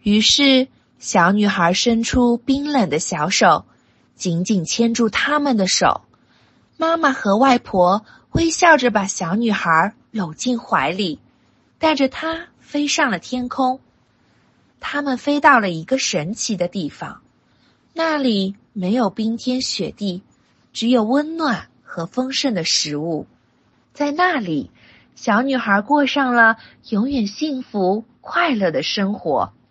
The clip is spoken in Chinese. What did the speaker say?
于是，小女孩伸出冰冷的小手，紧紧牵住他们的手。妈妈和外婆微笑着把小女孩搂进怀里，带着她飞上了天空。他们飞到了一个神奇的地方，那里没有冰天雪地，只有温暖和丰盛的食物。在那里，小女孩过上了永远幸福快乐的生活。